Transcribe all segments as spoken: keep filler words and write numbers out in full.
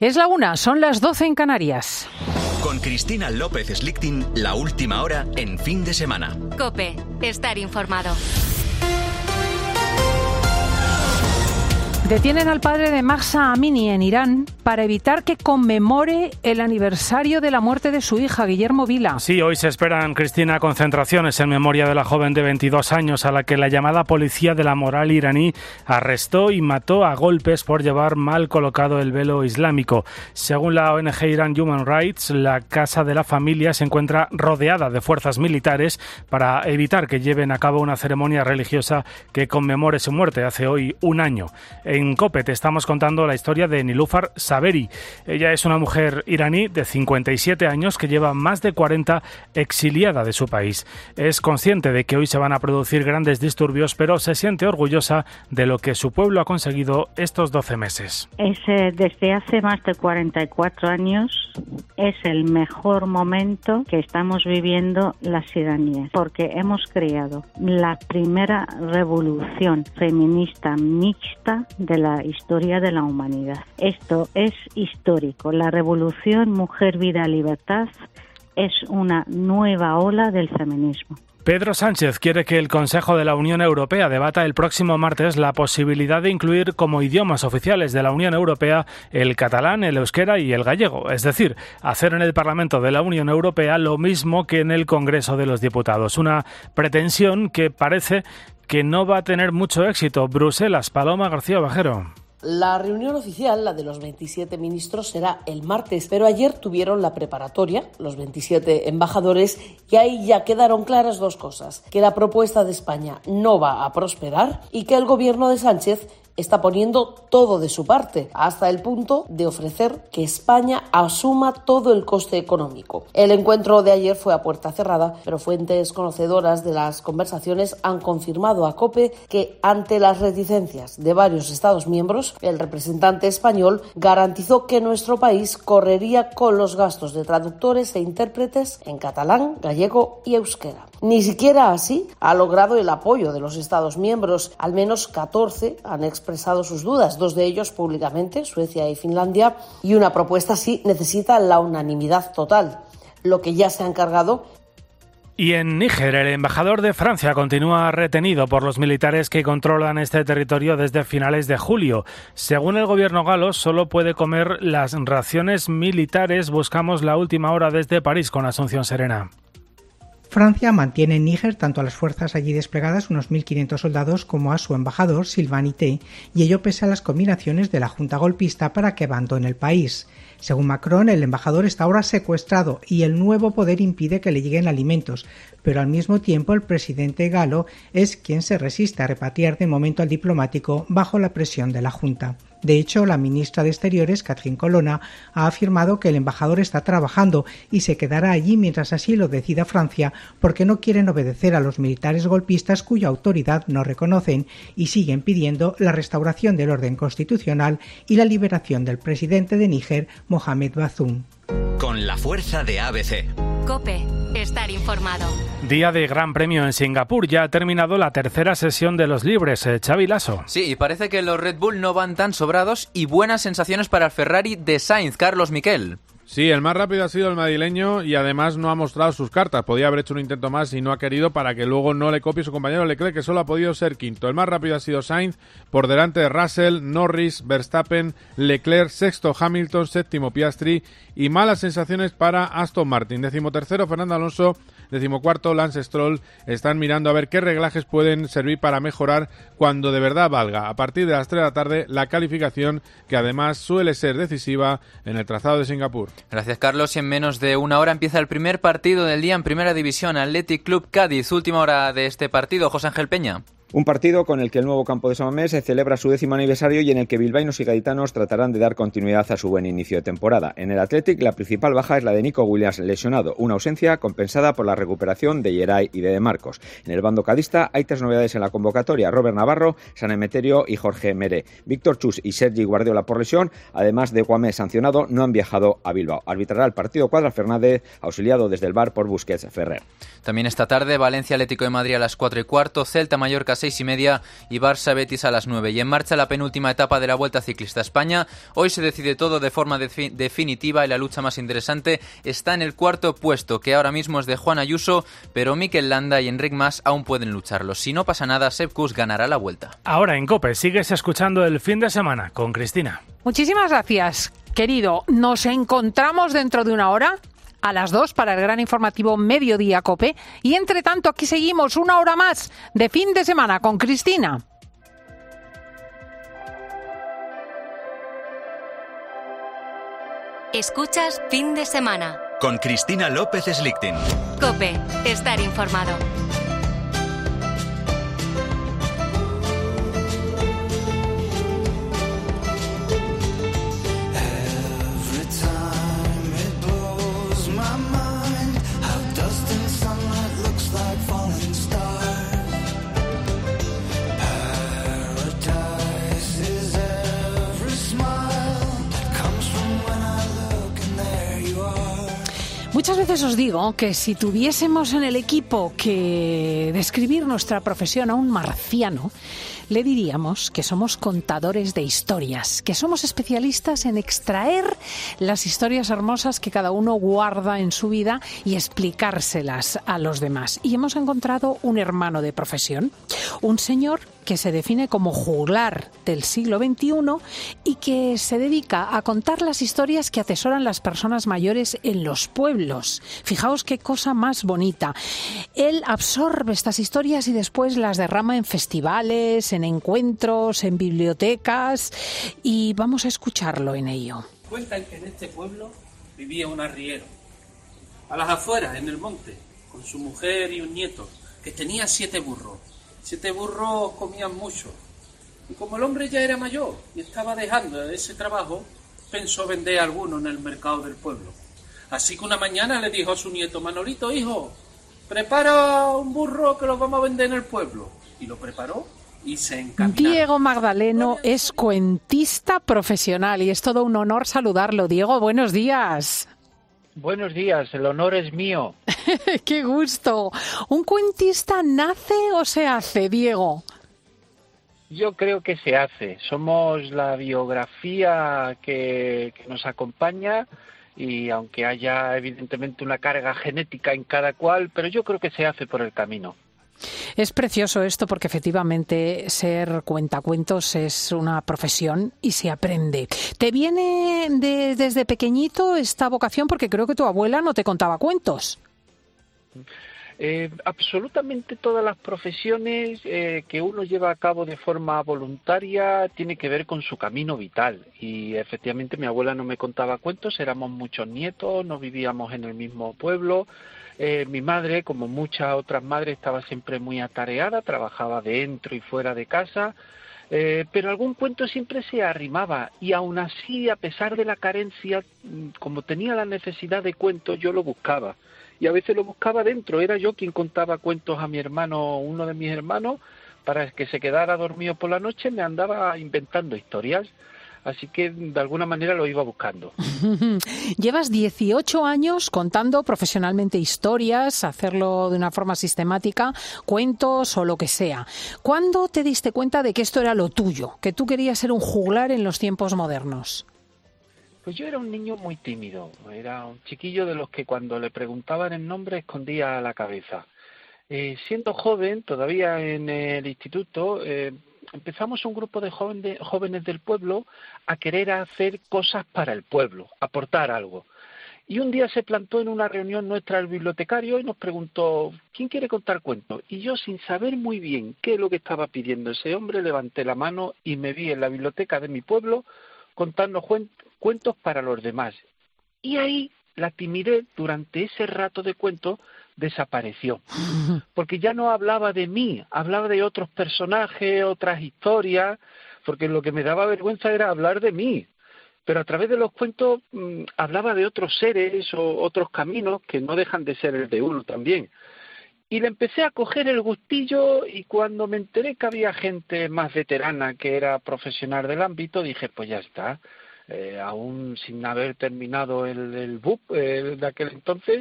Es la una, son las doce en Canarias. Con Cristina López Slichting, la última hora en fin de semana. COPE, estar informado. Detienen al padre de Mahsa Amini en Irán para evitar que conmemore el aniversario de la muerte de su hija, Guillermo Vila. Sí, hoy se esperan, Cristina, concentraciones en memoria de la joven de veintidós años a la que la llamada policía de la moral iraní arrestó y mató a golpes por llevar mal colocado el velo islámico. Según la O N G Iran Human Rights, la casa de la familia se encuentra rodeada de fuerzas militares para evitar que lleven a cabo una ceremonia religiosa que conmemore su muerte hace hoy un año. En COPE te estamos contando la historia de Nilüfer Saberi. Ella es una mujer iraní de cincuenta y siete años que lleva más de cuarenta exiliada de su país. Es consciente de que hoy se van a producir grandes disturbios, pero se siente orgullosa de lo que su pueblo ha conseguido estos doce meses. Es, eh, desde hace más de cuarenta y cuatro años es el mejor momento que estamos viviendo las iraníes, porque hemos creado la primera revolución feminista mixta de la historia de la humanidad. Esto es histórico. La revolución Mujer, Vida, Libertad es una nueva ola del feminismo. Pedro Sánchez quiere que el Consejo de la Unión Europea debata el próximo martes la posibilidad de incluir como idiomas oficiales de la Unión Europea el catalán, el euskera y el gallego. Es decir, hacer en el Parlamento de la Unión Europea lo mismo que en el Congreso de los Diputados. Una pretensión que parece que no va a tener mucho éxito. Bruselas, Paloma García Bajero. La reunión oficial, la de los veintisiete ministros, será el martes, pero ayer tuvieron la preparatoria, los veintisiete embajadores, y ahí ya quedaron claras dos cosas: que la propuesta de España no va a prosperar y que el gobierno de Sánchez está poniendo todo de su parte, hasta el punto de ofrecer que España asuma todo el coste económico. El encuentro de ayer fue a puerta cerrada, pero fuentes conocedoras de las conversaciones han confirmado a COPE que, ante las reticencias de varios Estados miembros, el representante español garantizó que nuestro país correría con los gastos de traductores e intérpretes en catalán, gallego y euskera. Ni siquiera así ha logrado el apoyo de los Estados miembros. Al menos catorce han expresado sus dudas, dos de ellos públicamente, Suecia y Finlandia, y una propuesta así necesita la unanimidad total. Lo que ya se ha encargado. Y en Níger, el embajador de Francia continúa retenido por los militares que controlan este territorio desde finales de julio. Según el gobierno galo, solo puede comer las raciones militares. Buscamos la última hora desde París con Asunción Serena. Francia mantiene en Níger tanto a las fuerzas allí desplegadas, unos mil quinientos soldados, como a su embajador, Sylvain Ité, y ello pese a las combinaciones de la junta golpista para que abandone el país. Según Macron, el embajador está ahora secuestrado y el nuevo poder impide que le lleguen alimentos, pero al mismo tiempo el presidente galo es quien se resiste a repatriar de momento al diplomático bajo la presión de la junta. De hecho, la ministra de Exteriores, Catherine Colonna, ha afirmado que el embajador está trabajando y se quedará allí mientras así lo decida Francia, porque no quieren obedecer a los militares golpistas cuya autoridad no reconocen y siguen pidiendo la restauración del orden constitucional y la liberación del presidente de Níger, Mohamed Bazoum. Con la fuerza de A B C. COPE, estar informado. Día de Gran Premio en Singapur. Ya ha terminado la tercera sesión de los libres. Eh, Xavi Lasso. Sí, y parece que los Red Bull no van tan sobrados y buenas sensaciones para el Ferrari de Sainz, Carlos Miquel. Sí, el más rápido ha sido el madrileño y además no ha mostrado sus cartas. Podía haber hecho un intento más y no ha querido para que luego no le copie su compañero Leclerc, que solo ha podido ser quinto. El más rápido ha sido Sainz, por delante de Russell, Norris, Verstappen, Leclerc, sexto Hamilton, séptimo Piastri y malas sensaciones para Aston Martin. Decimotercero Fernando Alonso, decimocuarto Lance Stroll. Están mirando a ver qué reglajes pueden servir para mejorar cuando de verdad valga. A partir de las tres de la tarde la calificación, que además suele ser decisiva en el trazado de Singapur. Gracias, Carlos. Y en menos de una hora empieza el primer partido del día en Primera División. Athletic Club Cádiz. Última hora de este partido. José Ángel Peña. Un partido con el que el nuevo campo de San Mamés se celebra su décimo aniversario y en el que bilbaínos y gaditanos tratarán de dar continuidad a su buen inicio de temporada. En el Athletic, la principal baja es la de Nico Williams, lesionado, una ausencia compensada por la recuperación de Yeray y de De Marcos. En el bando cadista hay tres novedades en la convocatoria: Robert Navarro, San Emeterio y Jorge Meré. Víctor Chus y Sergi Guardiola por lesión, además de Guamé sancionado, no han viajado a Bilbao. Arbitrará el partido Cuadra Fernández, auxiliado desde el V A R por Busquets Ferrer. También esta tarde, Valencia Atlético de Madrid a las cuatro y cuarto, Celta Mallorca seis y media y Barça-Betis a las nueve. Y en marcha la penúltima etapa de la Vuelta Ciclista a España. Hoy se decide todo de forma defi- definitiva y la lucha más interesante está en el cuarto puesto, que ahora mismo es de Juan Ayuso, pero Mikel Landa y Enric Mas aún pueden lucharlo. Si no pasa nada, Sepp Kuss ganará la Vuelta. Ahora en COPE sigues escuchando el fin de semana con Cristina. Muchísimas gracias, querido. Nos encontramos dentro de una hora a las dos para el gran informativo Mediodía COPE. Y entre tanto, aquí seguimos una hora más de fin de semana con Cristina. Escuchas Fin de Semana con Cristina López Slichting. COPE, estar informado. Muchas veces os digo que si tuviésemos en el equipo que describir nuestra profesión a un marciano, le diríamos que somos contadores de historias, que somos especialistas en extraer las historias hermosas que cada uno guarda en su vida y explicárselas a los demás. Y hemos encontrado un hermano de profesión, un señor que se define como juglar del siglo veintiuno y que se dedica a contar las historias que atesoran las personas mayores en los pueblos. Fijaos qué cosa más bonita. Él absorbe estas historias y después las derrama en festivales, en encuentros, en bibliotecas, y vamos a escucharlo en ello. Cuentan que en este pueblo vivía un arriero, a las afueras, en el monte, con su mujer y un nieto, que tenía siete burros. Siete burros comían mucho. Y como el hombre ya era mayor y estaba dejando ese trabajo, pensó vender alguno en el mercado del pueblo. Así que una mañana le dijo a su nieto: Manolito, hijo, prepara un burro que lo vamos a vender en el pueblo. Y lo preparó y se encaminaron. Diego Magdaleno es cuentista profesional y es todo un honor saludarlo. Diego, buenos días. Buenos días, el honor es mío. ¡Qué gusto! ¿Un cuentista nace o se hace, Diego? Yo creo que se hace. Somos la biografía que, que nos acompaña, y aunque haya evidentemente una carga genética en cada cual, pero yo creo que se hace por el camino. Es precioso esto porque efectivamente ser cuentacuentos es una profesión y se aprende. ¿Te viene de, desde pequeñito esta vocación? Porque creo que tu abuela no te contaba cuentos. Eh, absolutamente todas las profesiones eh, que uno lleva a cabo de forma voluntaria tiene que ver con su camino vital. Y efectivamente mi abuela no me contaba cuentos, éramos muchos nietos, no vivíamos en el mismo pueblo. Eh, mi madre, como muchas otras madres, estaba siempre muy atareada, trabajaba dentro y fuera de casa, eh, pero algún cuento siempre se arrimaba, y aún así, a pesar de la carencia, como tenía la necesidad de cuentos, yo lo buscaba, y a veces lo buscaba dentro. Era yo quien contaba cuentos a mi hermano, uno de mis hermanos, para que se quedara dormido por la noche, me andaba inventando historias. Así que de alguna manera lo iba buscando. Llevas dieciocho años contando profesionalmente historias, hacerlo de una forma sistemática, cuentos o lo que sea. ¿Cuándo te diste cuenta de que esto era lo tuyo, que tú querías ser un juglar en los tiempos modernos? Pues yo era un niño muy tímido, era un chiquillo de los que cuando le preguntaban el nombre escondía la cabeza. Eh, siendo joven, todavía en el instituto, eh, empezamos un grupo de, joven de jóvenes del pueblo a querer hacer cosas para el pueblo, aportar algo. Y un día se plantó en una reunión nuestra el bibliotecario y nos preguntó: ¿quién quiere contar cuentos? Y yo, sin saber muy bien qué es lo que estaba pidiendo ese hombre, levanté la mano y me vi en la biblioteca de mi pueblo contando cuentos para los demás. Y ahí la timidez durante ese rato de cuentos desapareció, porque ya no hablaba de mí, hablaba de otros personajes, otras historias, porque lo que me daba vergüenza era hablar de mí, pero a través de los cuentos mmm, hablaba de otros seres o otros caminos que no dejan de ser el de uno también. Y le empecé a coger el gustillo, y cuando me enteré que había gente más veterana que era profesional del ámbito, dije, pues ya está, eh, aún sin haber terminado el, el B U P eh, de aquel entonces,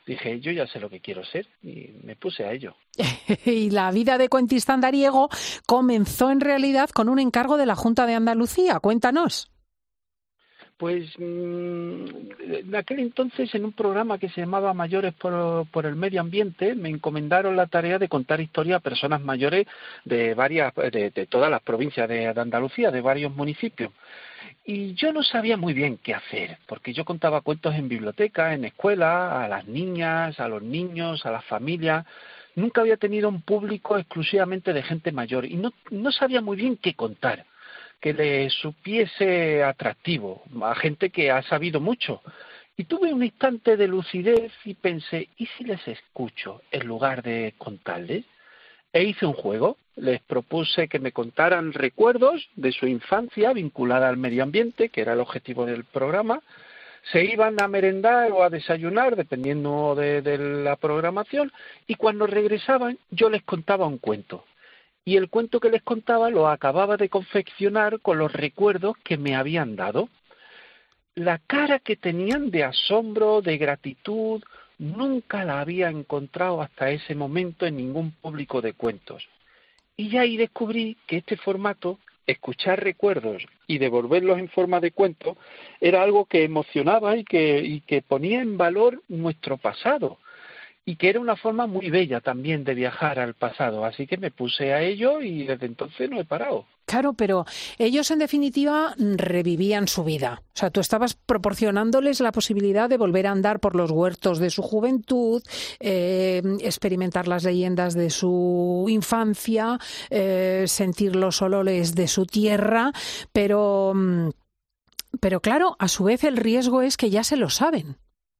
dije, yo ya sé lo que quiero ser, y me puse a ello. Y la vida de cuentista andariego comenzó en realidad con un encargo de la Junta de Andalucía. Cuéntanos. Pues mmm, en aquel entonces, en un programa que se llamaba Mayores por, por el Medio Ambiente, me encomendaron la tarea de contar historias a personas mayores de varias, de, de todas las provincias de, de Andalucía, de varios municipios. Y yo no sabía muy bien qué hacer, porque yo contaba cuentos en biblioteca, en escuela, a las niñas, a los niños, a las familias. Nunca había tenido un público exclusivamente de gente mayor y no, no sabía muy bien qué contar, que le supiese atractivo a gente que ha sabido mucho. Y tuve un instante de lucidez y pensé, ¿y si les escucho en lugar de contarles? E hice un juego, les propuse que me contaran recuerdos de su infancia vinculada al medio ambiente, que era el objetivo del programa. Se iban a merendar o a desayunar, dependiendo de, de la programación, y cuando regresaban yo les contaba un cuento. Y el cuento que les contaba lo acababa de confeccionar con los recuerdos que me habían dado. La cara que tenían de asombro, de gratitud, nunca la había encontrado hasta ese momento en ningún público de cuentos. Y ya ahí descubrí que este formato, escuchar recuerdos y devolverlos en forma de cuento, era algo que emocionaba y que, y que ponía en valor nuestro pasado. Y que era una forma muy bella también de viajar al pasado. Así que me puse a ello y desde entonces no he parado. Claro, pero ellos en definitiva revivían su vida. O sea, tú estabas proporcionándoles la posibilidad de volver a andar por los huertos de su juventud, eh, experimentar las leyendas de su infancia, eh, sentir los olores de su tierra, pero, pero claro, a su vez el riesgo es que ya se lo saben.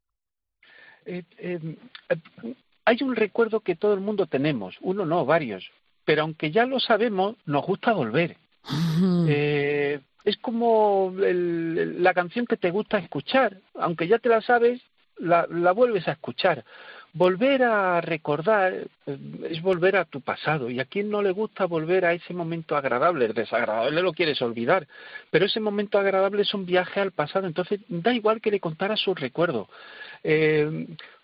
Eh, eh, hay un recuerdo que todo el mundo tenemos, uno no, varios, pero aunque ya lo sabemos, nos gusta volver. Uh-huh. Eh, es como el, la canción que te gusta escuchar, aunque ya te la sabes, la, la vuelves a escuchar. Volver a recordar eh, es volver a tu pasado, y a quien no le gusta volver a ese momento agradable. El desagradable lo quieres olvidar, pero ese momento agradable es un viaje al pasado, entonces da igual que le contara su recuerdo. Eh,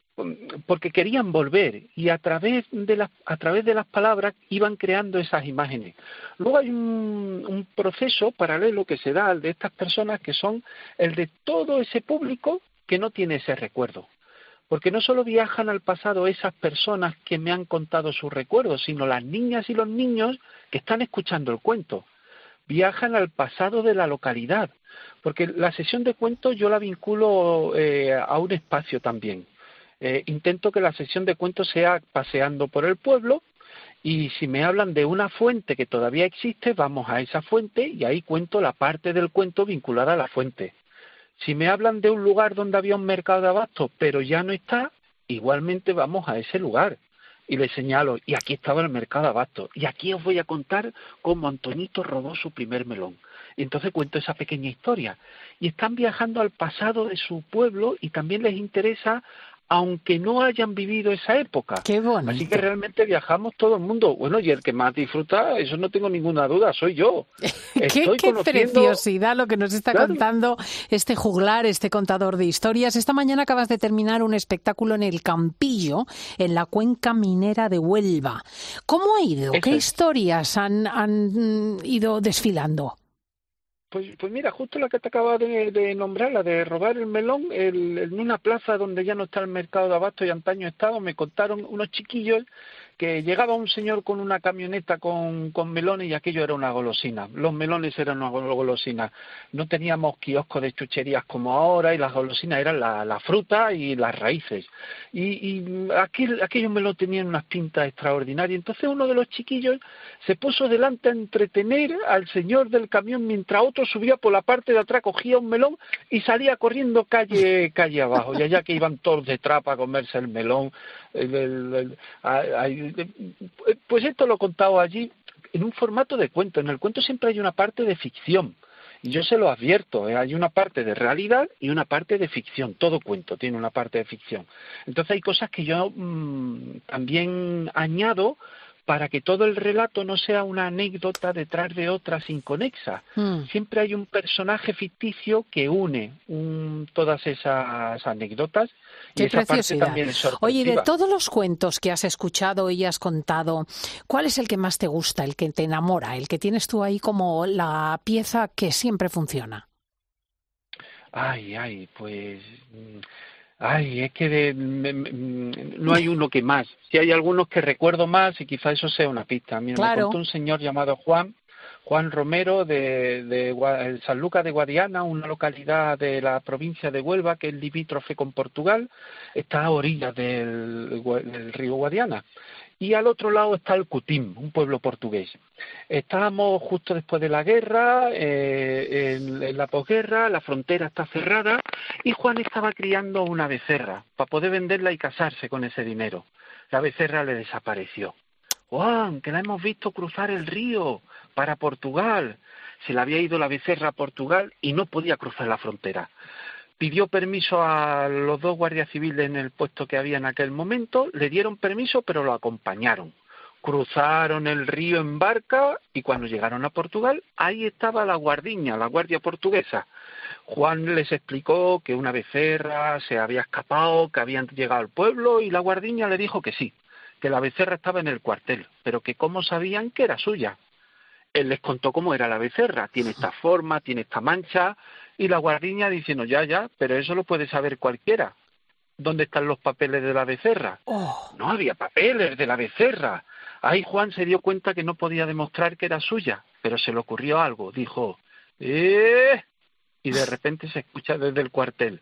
porque querían volver y a través de las a través de las palabras iban creando esas imágenes. Luego hay un, un proceso paralelo que se da al de estas personas, que son el de todo ese público que no tiene ese recuerdo, porque no solo viajan al pasado esas personas que me han contado sus recuerdos, sino las niñas y los niños que están escuchando el cuento. Viajan al pasado de la localidad, porque la sesión de cuentos yo la vinculo eh, a un espacio también. Eh, intento que la sesión de cuentos sea paseando por el pueblo, y si me hablan de una fuente que todavía existe, vamos a esa fuente y ahí cuento la parte del cuento vinculada a la fuente. Si me hablan de un lugar donde había un mercado de abastos pero ya no está, igualmente vamos a ese lugar y les señalo, y aquí estaba el mercado de abastos, y aquí os voy a contar cómo Antoñito robó su primer melón. Y entonces cuento esa pequeña historia. Y están viajando al pasado de su pueblo y también les interesa, aunque no hayan vivido esa época. Qué bonito. Así que realmente viajamos todo el mundo. Bueno, y el que más disfruta, eso no tengo ninguna duda, soy yo. qué Estoy qué conociendo... preciosidad lo que nos está Claro. contando este juglar, este contador de historias. Esta mañana acabas de terminar un espectáculo en el Campillo, en la cuenca minera de Huelva. ¿Cómo ha ido? Eso ¿Qué es. historias han, han ido desfilando? Pues, pues mira, justo la que te acaba de, de nombrar, la de robar el melón, el, en una plaza donde ya no está el mercado de abasto y antaño estaba, me contaron unos chiquillos que llegaba un señor con una camioneta con, con melones, y aquello era una golosina. Los melones eran una golosina. No teníamos kioscos de chucherías como ahora, y las golosinas eran la, la fruta y las raíces. Y, y aquel, aquellos melones tenían unas pintas extraordinarias. Entonces uno de los chiquillos se puso delante a entretener al señor del camión, mientras otro subía por la parte de atrás, cogía un melón y salía corriendo calle calle abajo. Y allá que iban todos detrás para comerse el melón. El, el, el, a, a, pues esto lo he contado allí en un formato de cuento. En el cuento siempre hay una parte de ficción, y yo se lo advierto, ¿eh? Hay una parte de realidad y una parte de ficción. Todo cuento tiene una parte de ficción. Entonces hay cosas que yo mmm, también añado para que todo el relato no sea una anécdota detrás de otra inconexa. Mm. Siempre hay un personaje ficticio que une un, todas esas anécdotas. Qué y esa preciosidad. Parte también es sorpresiva. Oye, de todos los cuentos que has escuchado y has contado, ¿cuál es el que más te gusta, el que te enamora, el que tienes tú ahí como la pieza que siempre funciona? Ay, ay, pues... Ay, es que de, me, me, no hay uno que más. Si hay algunos que recuerdo más y quizá eso sea una pista. Mira, claro. Me contó un señor llamado Juan, Juan Romero de, de Sanlúcar de Guadiana, una localidad de la provincia de Huelva que es limítrofe con Portugal, está a orillas del, del río Guadiana. Y al otro lado está el Cutim, un pueblo portugués. Estábamos justo después de la guerra, eh, en, en la posguerra, la frontera está cerrada y Juan estaba criando una becerra para poder venderla y casarse con ese dinero. La becerra le desapareció. Juan, que la hemos visto cruzar el río para Portugal. Se le había ido la becerra a Portugal y no podía cruzar la frontera. Pidió permiso a los dos guardias civiles en el puesto que había en aquel momento, le dieron permiso pero lo acompañaron. Cruzaron el río en barca y cuando llegaron a Portugal, ahí estaba la guardiña, la guardia portuguesa. Juan les explicó que una becerra se había escapado, que habían llegado al pueblo y la guardiña le dijo que sí, que la becerra estaba en el cuartel, pero que cómo sabían que era suya. Él les contó cómo era la becerra, tiene esta forma, tiene esta mancha... Y la guardiña diciendo, ya, ya, pero eso lo puede saber cualquiera. ¿Dónde están los papeles de la becerra? Oh. No había papeles de la becerra. Ahí Juan se dio cuenta que no podía demostrar que era suya, pero se le ocurrió algo. Dijo, ¡eh! Y de repente se escucha desde el cuartel.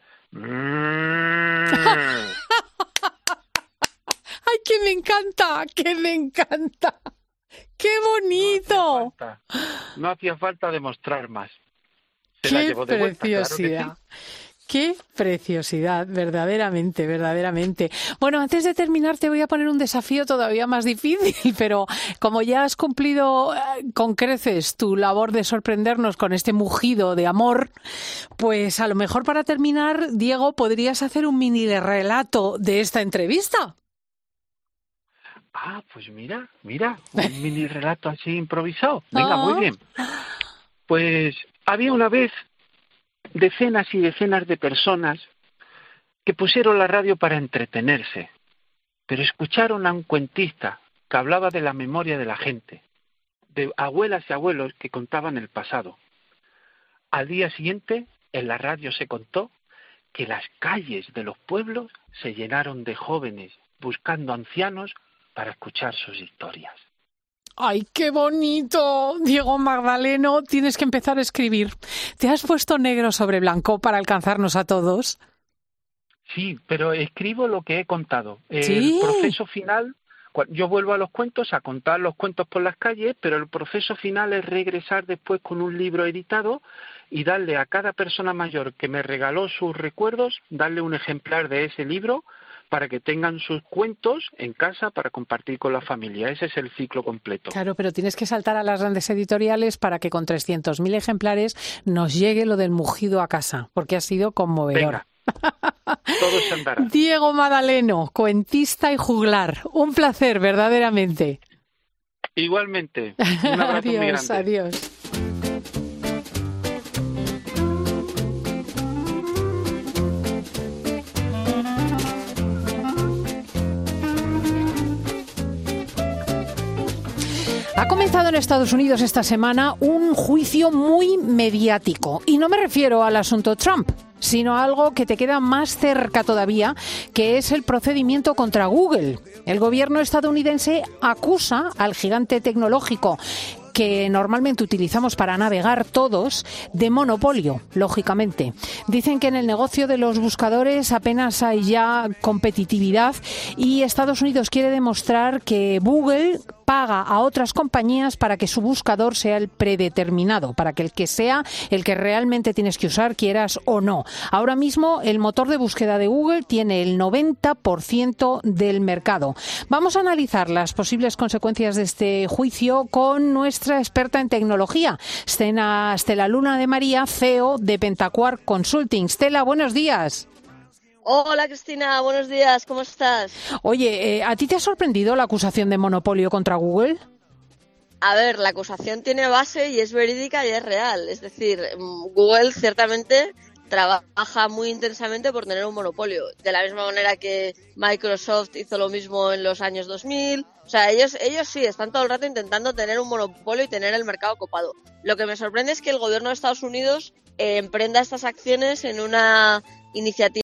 ¡Ay, que me encanta! ¡Que me encanta! ¡Qué bonito! No hacía falta, no hacía falta demostrar más. ¡Qué preciosidad! Claro sí. ¡Qué preciosidad! Verdaderamente, verdaderamente. Bueno, antes de terminar te voy a poner un desafío todavía más difícil, pero como ya has cumplido con creces tu labor de sorprendernos con este mugido de amor, pues a lo mejor para terminar, Diego, podrías hacer un mini relato de esta entrevista. Ah, pues mira, mira, un mini relato así improvisado. Venga, oh. Muy bien. Pues... había una vez decenas y decenas de personas que pusieron la radio para entretenerse, pero escucharon a un cuentista que hablaba de la memoria de la gente, de abuelas y abuelos que contaban el pasado. Al día siguiente, en la radio se contó que las calles de los pueblos se llenaron de jóvenes buscando ancianos para escuchar sus historias. ¡Ay, qué bonito! Diego Magdaleno, tienes que empezar a escribir. ¿Te has puesto negro sobre blanco para alcanzarnos a todos? Sí, pero escribo lo que he contado. ¿Sí? El proceso final, yo vuelvo a los cuentos, a contar los cuentos por las calles, pero el proceso final es regresar después con un libro editado y darle a cada persona mayor que me regaló sus recuerdos, darle un ejemplar de ese libro para que tengan sus cuentos en casa para compartir con la familia. Ese es el ciclo completo. Claro, pero tienes que saltar a las grandes editoriales para que con trescientos mil ejemplares nos llegue lo del mugido a casa, porque ha sido conmovedor. Venga, todo se andará. Diego Magdaleno, cuentista y juglar. Un placer, verdaderamente. Igualmente. Un abrazo adiós, muy grande. Adiós. Ha comenzado en Estados Unidos esta semana un juicio muy mediático. Y no me refiero al asunto Trump, sino a algo que te queda más cerca todavía, que es el procedimiento contra Google. El gobierno estadounidense acusa al gigante tecnológico que normalmente utilizamos para navegar todos, de monopolio, lógicamente. Dicen que en el negocio de los buscadores apenas hay ya competitividad y Estados Unidos quiere demostrar que Google paga a otras compañías para que su buscador sea el predeterminado, para que el que sea el que realmente tienes que usar, quieras o no. Ahora mismo el motor de búsqueda de Google tiene el noventa por ciento del mercado. Vamos a analizar las posibles consecuencias de este juicio con nuestra experta en tecnología, Stella, Stella Luna de María, C E O de Pentacuar Consulting. Stella, buenos días. Hola Cristina, buenos días, ¿cómo estás? Oye, eh, ¿a ti te ha sorprendido la acusación de monopolio contra Google? A ver, la acusación tiene base y es verídica y es real. Es decir, Google ciertamente trabaja muy intensamente por tener un monopolio. De la misma manera que Microsoft hizo lo mismo en los años dos mil. O sea, ellos, ellos sí, están todo el rato intentando tener un monopolio y tener el mercado copado. Lo que me sorprende es que el gobierno de Estados Unidos eh, emprenda estas acciones en una iniciativa